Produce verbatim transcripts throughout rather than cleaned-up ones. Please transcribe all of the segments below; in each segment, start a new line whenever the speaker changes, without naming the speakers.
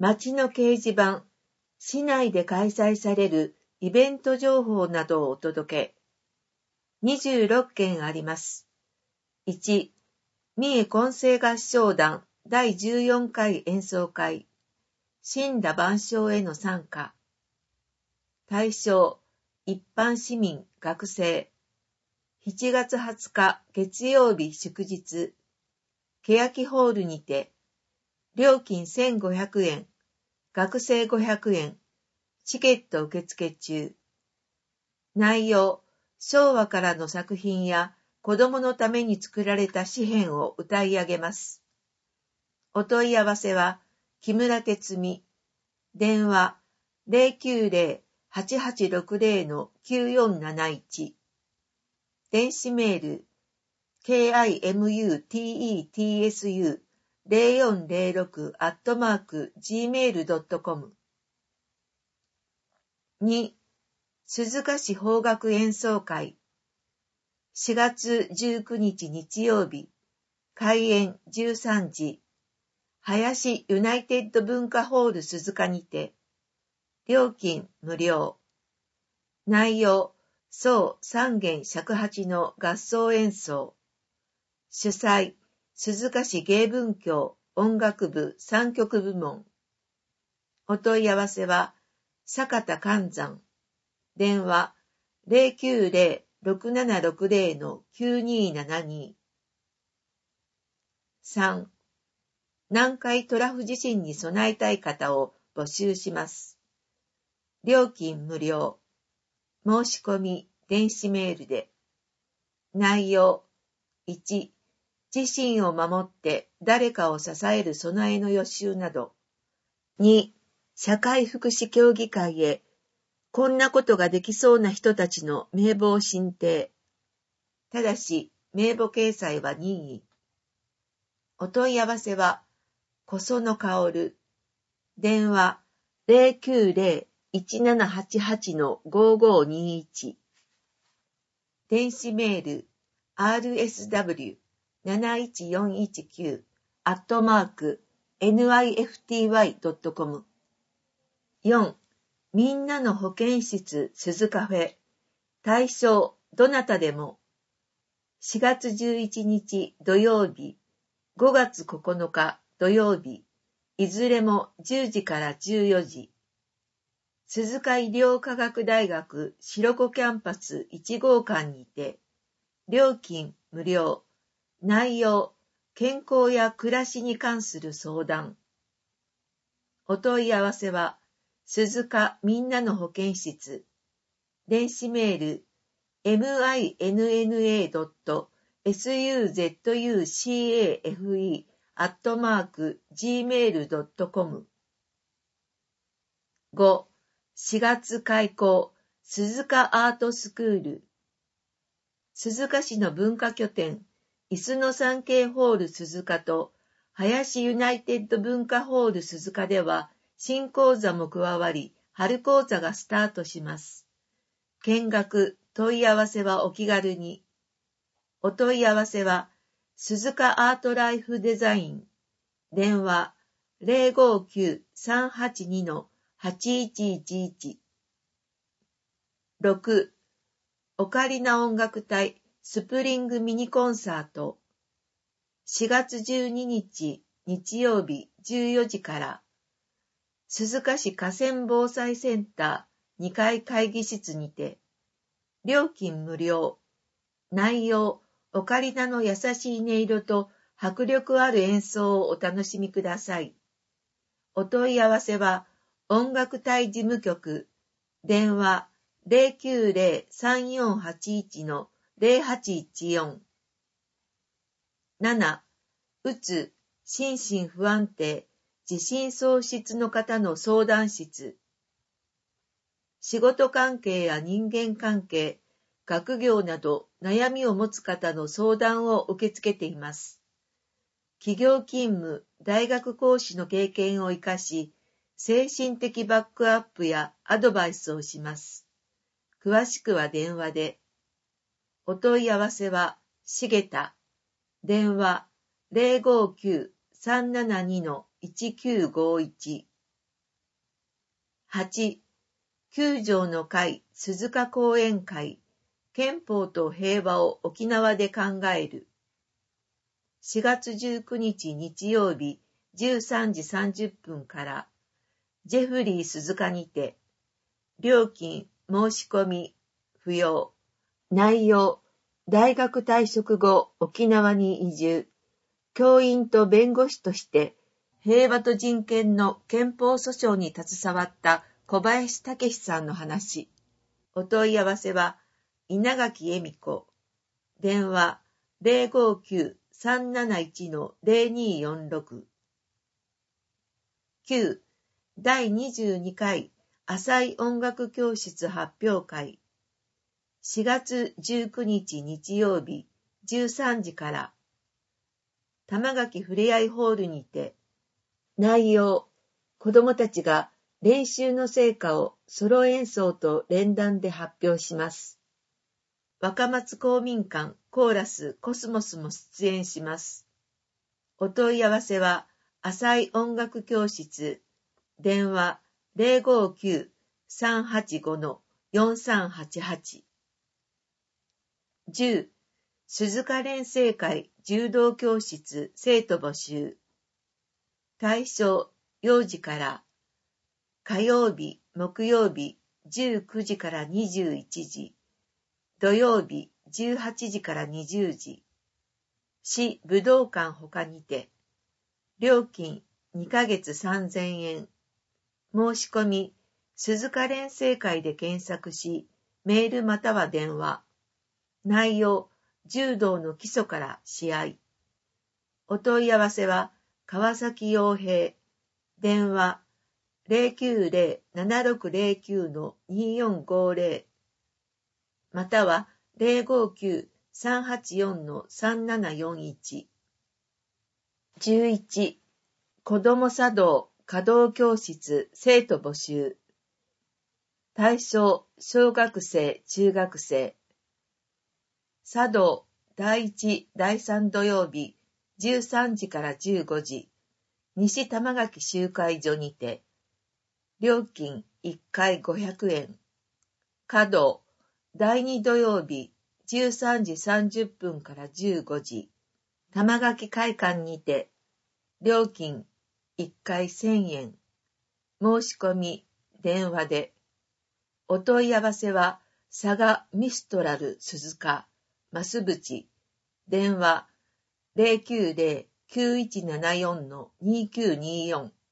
町の掲示板、市内で開催されるイベント情報などをお届け。にじゅうろっけんあります。いち、三重混声合唱団だいじゅうよんかい演奏会。森羅万象への参加。対象、一般市民、学生。しちがつはつか月曜日祝日。欅ホールにて。料金せんごひゃくえん。学生ごひゃくえん。チケット受付中。内容、昭和からの作品や子供のために作られた詩編を歌い上げます。お問い合わせは、木村哲美。電話 ゼロきゅうゼロ はちはちろくゼロ きゅうよんなないち。電子メール ケーアイエムユーティーイーティーエスユーゼロよんゼロろく アットマーク ジーメールドットコム。に、鈴鹿市邦楽演奏会。しがつじゅうくにち日曜日。開演じゅうさんじ。林ユナイテッド文化ホール鈴鹿にて。料金無料。内容、奏三弦尺八の合奏演奏。主催、鈴鹿市芸文協音楽部三曲部門。お問い合わせは、坂田寛山。電話ゼロきゅうゼロ ろくななろくゼロ きゅうにななに。さん、南海トラフ地震に備えたい方を募集します。料金無料。申し込み、電子メールで。内容、いち、自身を守って誰かを支える備えの予習など。に、社会福祉協議会へ、こんなことができそうな人たちの名簿を申請。ただし、名簿掲載は任意。お問い合わせは、小園薫。電話ゼロきゅうゼロ いちななはちはち ごごにいち。電子メール アールエスダブリューなないちよんいちきゅう アットマーク エヌアイエフティーワイドットコム。よん、みんなの保健室鈴カフェ。対象どなたでも。しがつじゅういちにち土曜日、ごがつここのか土曜日、いずれもじゅうじからじゅうよじ。鈴鹿医療科学大学白子キャンパスいちごうかんにて、料金無料、内容、健康や暮らしに関する相談。お問い合わせは、鈴鹿みんなの保健室、電子メール、エムアイエヌエヌエードットエスユーゼットユーシーエーエフイー アットマーク ジーメールドットコム。ご、しがつ開校、鈴鹿アートスクール。鈴鹿市の文化拠点、いすの産経ホール鈴鹿と、林ユナイテッド文化ホール鈴鹿では、新講座も加わり、春講座がスタートします。見学、問い合わせはお気軽に。お問い合わせは、鈴鹿アートライフデザイン。電話、ゼロごきゅう さんはちに はちいちいちいち。ろく、オカリナ音楽隊スプリングミニコンサート。しがつじゅうににち日曜日じゅうよじから、鈴鹿市河川防災センターにかい会議室にて、料金無料。内容、オカリナの優しい音色と迫力ある演奏をお楽しみください。お問い合わせは、音楽隊事務局、電話ゼロきゅうゼロ さんよんはちいち ゼロはちいちよん。なな、うつ、心身不安定、自信喪失の方の相談室。仕事関係や人間関係、学業など悩みを持つ方の相談を受け付けています。企業勤務、大学講師の経験を生かし、精神的バックアップやアドバイスをします。詳しくは電話で。お問い合わせは、しげた。電話ゼロごきゅう さんななに いちきゅうごいち。 はち、九条の会鈴鹿講演会、憲法と平和を沖縄で考える。しがつじゅうくにち日曜日じゅうさんじさんじゅっぷんから、ジェフリー鈴鹿にて、料金申し込み不要。内容、大学退職後沖縄に移住。教員と弁護士として平和と人権の憲法訴訟に携わった小林武史さんの話。お問い合わせは稲垣恵美子。電話 ゼロごきゅう さんなないち ゼロによんろく。きゅう. だいにじゅうにかい浅い音楽教室発表会。しがつじゅうくにち日曜日じゅうさんじから。玉垣ふれあいホールにて。内容、子どもたちが練習の成果をソロ演奏と連弾で発表します。若松公民館コーラスコスモスも出演します。お問い合わせは浅い音楽教室、電話 ゼロごきゅう さんはちご よんさんはちはち。じゅう. 鈴鹿連成会柔道教室生徒募集。対象ようじから。火曜日、木曜日じゅうくじからにじゅういちじ。土曜日じゅうはちじからにじゅうじ。市武道館ほかにて。料金にかげつさんぜんえん。申し込み、鈴鹿連成会で検索し、メールまたは電話。内容、柔道の基礎から試合。お問い合わせは、川崎洋平。電話、ゼロきゅうゼロ ななろくゼロきゅう によんごゼロ。または、ゼロごきゅう さんはちよん さんななよんいち。じゅういち. 子ども茶道華道教室生徒募集。対象小学生中学生。茶道だいいちだいさん土曜日じゅうさんじからじゅうごじ。西玉垣集会所にて。料金いっかいごひゃくえん。華道だいに土曜日じゅうさんじさんじゅっぷんからじゅうごじ。玉垣会館にて。料金いっかいせんえん。申し込み電話で。お問い合わせは佐賀ミストラル鈴鹿増渕。電話 ゼロきゅうゼロ きゅういちななよん にきゅうによん。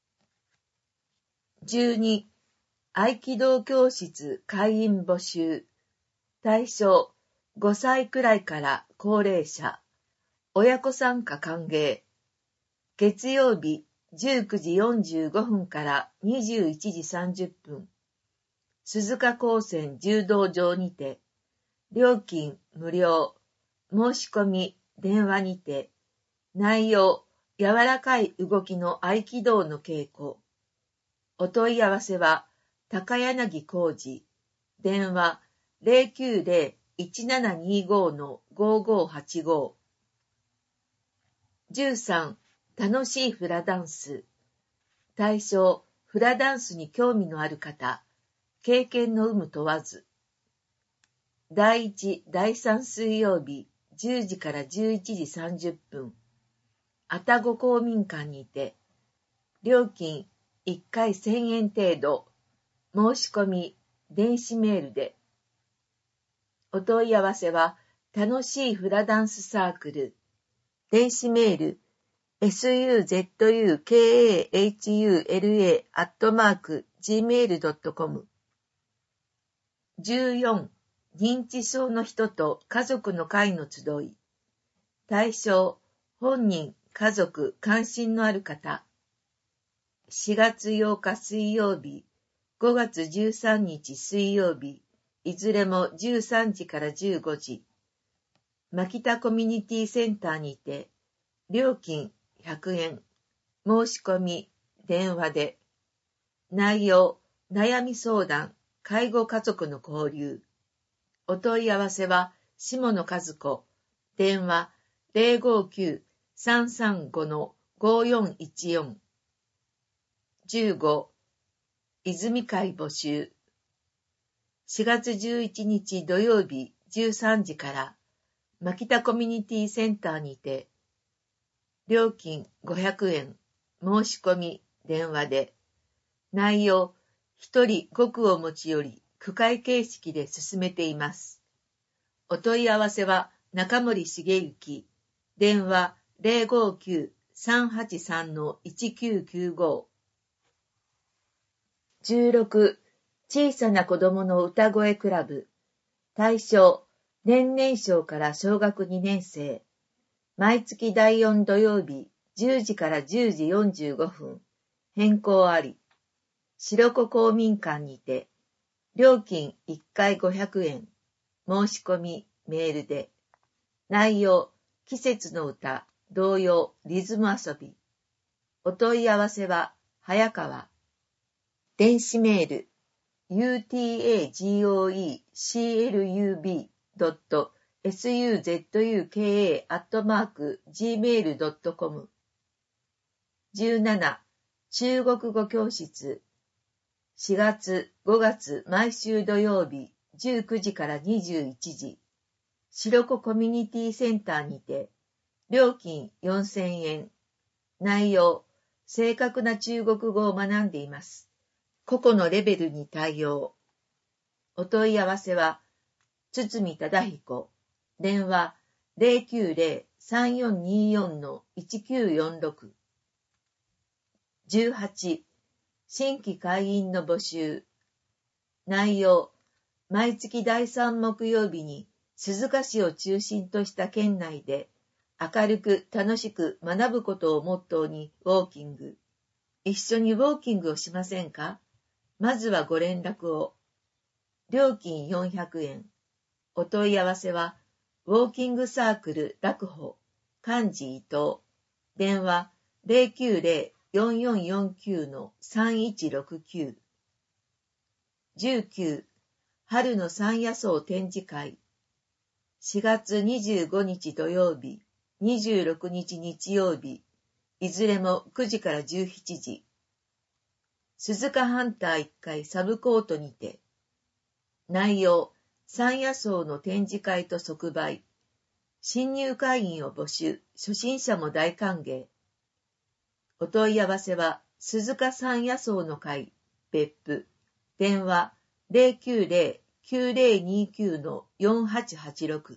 じゅうに. 合気道教室会員募集。対象ごさいくらいから高齢者。親子参加歓迎。月曜日じゅうくじよんじゅうごふんからにじゅういちじさんじゅっぷん。鈴鹿高専柔道場にて。料金無料。申し込み電話にて。内容柔らかい動きの合気道の稽古。お問い合わせは高柳浩二。電話 ゼロきゅうゼロ いちななにご ごごはちご。じゅうさん. 楽しいフラダンス。対象フラダンスに興味のある方。経験の有無問わず。だいいちだいさん水曜日じゅうじからじゅういちじさんじゅっぷん。愛宕公民館にて。料金いっかいせんえん程度。申し込み電子メールで。お問い合わせは楽しいフラダンスサークル。電子メール エスユーゼットユーケーエーエイチユーエルエー アットマーク ジーメールドットコム。じゅうよん. 認知症の人と家族の会の集い。対象本人、家族、関心のある方。しがつようか水曜日、ごがつじゅうさんにち水曜日、いずれもじゅうさんじからじゅうごじ。牧田コミュニティセンターにて。料金ひゃくえん。申し込み電話で。内容悩み相談、介護家族の交流。お問い合わせは下野和子。電話 ゼロごきゅう さんさんご ごよんいちよん。じゅうご. 泉会募集。しがつじゅういちにち土曜日じゅうさんじから、牧田コミュニティセンターにて、料金ごひゃくえん、申し込み、電話で、内容、一人ごくを持ち寄り、区会形式で進めています。お問い合わせは、中森茂之、電話 ゼロごきゅう さんはちさん いちきゅうきゅうご。じゅうろく、小さな子供の歌声クラブ。対象、年々小から小学にねん生。毎月だいよん土曜日、じゅうじからじゅうじよんじゅうごふん。変更あり。白子公民館にて。料金いっかいごひゃくえん。申し込み、メールで。内容、季節の歌、童謡、リズム遊び。お問い合わせは、早川。電子メール、ユーティーエージーオーイーシーエルユービードットエスユーゼットユーケーエーアットマークジーメールドットコム。じゅうなな、中国語教室。しがつ、ごがつ毎週土曜日、じゅうくじからにじゅういちじ。白子コミュニティセンターにて、料金よんせんえん。内容、正確な中国語を学んでいます。個々のレベルに対応。お問い合わせは、堤忠彦、電話 ゼロきゅうゼロ さんよんによん いちきゅうよんろく。じゅうはち、新規会員の募集。内容、毎月だいさん木曜日に鈴鹿市を中心とした県内で明るく楽しく学ぶことをモットーにウォーキング。一緒にウォーキングをしませんか？まずはご連絡を。料金よんひゃくえん。お問い合わせは、ウォーキングサークル楽保、幹事伊藤、電話 ゼロきゅうゼロ よんよんよんきゅう さんいちろくきゅう。じゅうきゅう、春の山野草展示会。しがつにじゅうごにち土曜日、にじゅうろくにち日曜日、いずれもくじからじゅうしちじ。鈴鹿ハンターいっかいサブコートにて。内容、山野草の展示会と即売。新入会員を募集、初心者も大歓迎。お問い合わせは、鈴鹿山野草の会、別府。電話 ゼロきゅうゼロ きゅうゼロにきゅう よんはちはちろく。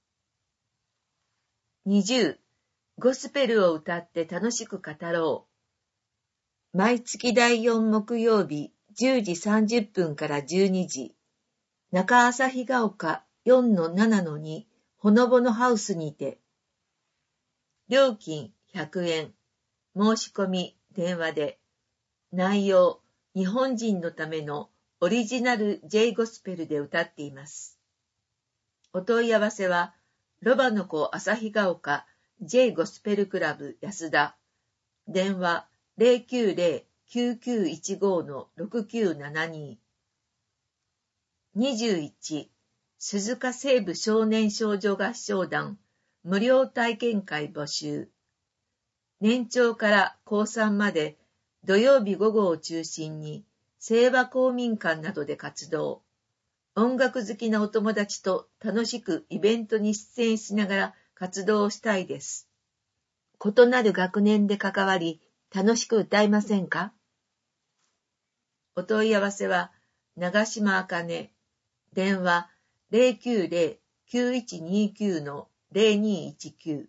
にじゅう、ゴスペルを歌って楽しく語ろう。毎月だいよん木曜日、じゅうじさんじゅっぷんからじゅうにじ。中旭ヶ丘 よんのななのに ほのぼのハウスにて。料金ひゃくえん。申し込み、電話で。内容、日本人のためのオリジナル J ゴスペルで歌っています。お問い合わせは、ロバの子旭ヶ丘 J ゴスペルクラブ安田。電話 ゼロきゅうゼロ きゅうきゅういちご ろくきゅうななに。にじゅういち、鈴鹿西部少年少女合唱団無料体験会募集。年長からこうさんまで土曜日午後を中心に清和公民館などで活動。音楽好きなお友達と楽しくイベントに出演しながら活動をしたいです。異なる学年で関わり楽しく歌いませんか？お問い合わせは長島あかね。電話 ゼロきゅうゼロ きゅういちにきゅう ゼロにいちきゅう。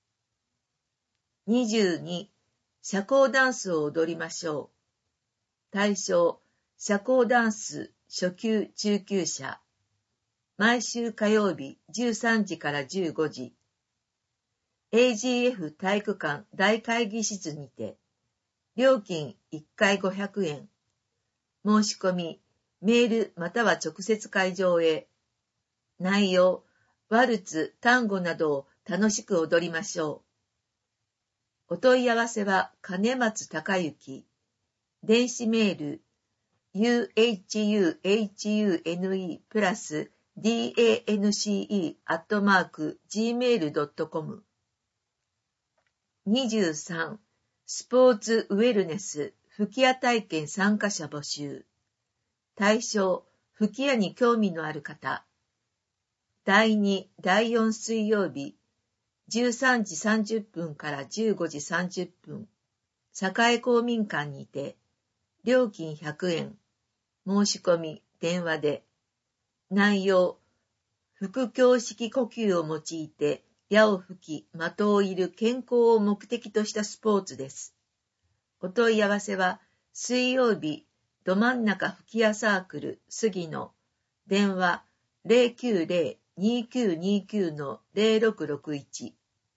にじゅうに、社交ダンスを踊りましょう。対象、社交ダンス初級中級者。毎週火曜日じゅうさんじからじゅうごじ。エージーエフ 体育館大会議室にて。料金いっかいごひゃくえん。申し込み、メールまたは直接会場へ。内容、ワルツ、タンゴなどを楽しく踊りましょう。お問い合わせは金松隆之。電子メール、ユーエイチユーエイチユーエヌイー プラス ディーエーエヌシーイー アットマーク ジーメールドットコム。にじゅうさん、スポーツウェルネス吹き矢体験参加者募集。対象、吹き矢に興味のある方。だいに、だいよん水曜日、じゅうさんじさんじゅっぷんからじゅうごじさんじゅっぷん、栄公民館にて、料金ひゃくえん、申し込み、電話で。内容、腹腔式呼吸を用いて、矢を吹き、的を射る健康を目的としたスポーツです。お問い合わせは、水曜日、ど真ん中吹き矢サークル、杉野、電話 ゼロきゅうゼロ にきゅうにきゅう のゼロろくろくいち。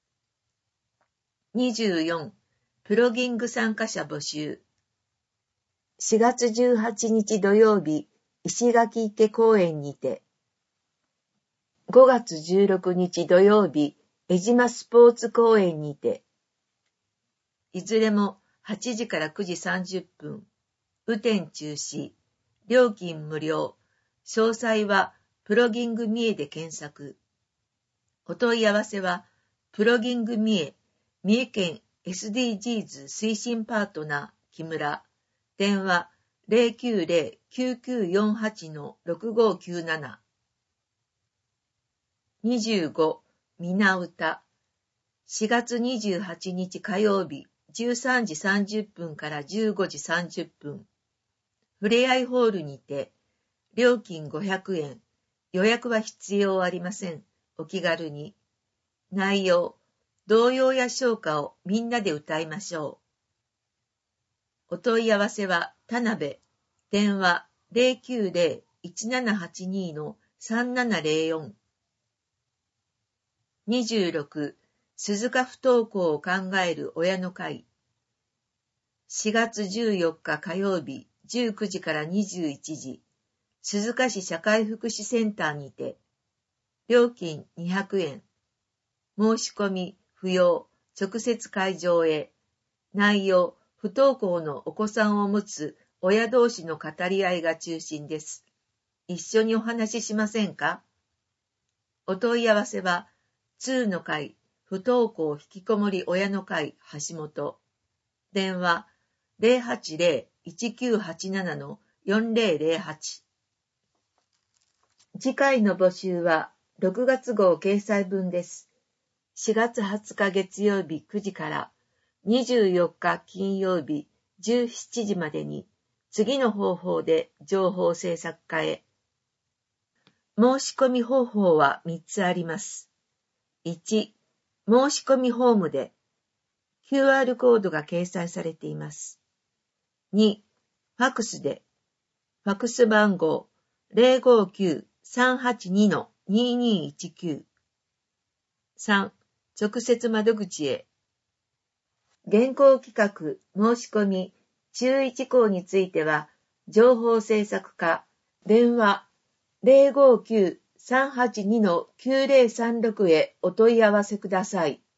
にじゅうよん、プロギング参加者募集。しがつじゅうはちにち土曜日、石垣池公園にて。ごがつじゅうろくにち土曜日、江島スポーツ公園にて。いずれもはちじからくじさんじゅっぷん。雨天中止。料金無料。詳細はプロギング三重で検索。お問い合わせは、プロギング三重、三重県 エスディージーズ 推進パートナー、木村。電話 ゼロきゅうゼロ きゅうきゅうよんはち のろくごきゅうなな。にじゅうご、みなうた。しがつにじゅうはちにち火曜日、じゅうさんじさんじゅっぷんからじゅうごじさんじゅっぷん。ふれあいホールにて、料金ごひゃくえん。予約は必要ありません。お気軽に。内容、童謡や唱歌をみんなで歌いましょう。お問い合わせは、田辺。電話ゼロきゅうゼロ いちななはちに のさんななゼロよん。にじゅうろく、鈴鹿不登校を考える親の会。しがつじゅうよっか火曜日、じゅうくじからにじゅういちじ、鈴鹿市社会福祉センターにて。料金にひゃくえん。申し込み不要。直接会場へ。内容、不登校のお子さんを持つ親同士の語り合いが中心です。一緒にお話ししませんか？お問い合わせは、にの会、不登校引きこもり親の会、橋本。電話ゼロはちゼロ いちきゅうはちなな のよんゼロゼロはち。次回の募集はろくがつ号掲載分です。しがつはつか月曜日くじからにじゅうよっか金曜日じゅうしちじまでに次の方法で情報制作課へ。申し込み方法はみっつあります。いち、申し込みフォームで キューアール コードが掲載されています。に、ファクスでファクス番号 ゼロごきゅう さんはちに のににいちきゅう。さん、直接窓口へ。現行企画、申し込み、注意事項については、情報制作課、電話ゼロごきゅう さんはちに のきゅうゼロさんろくへお問い合わせください。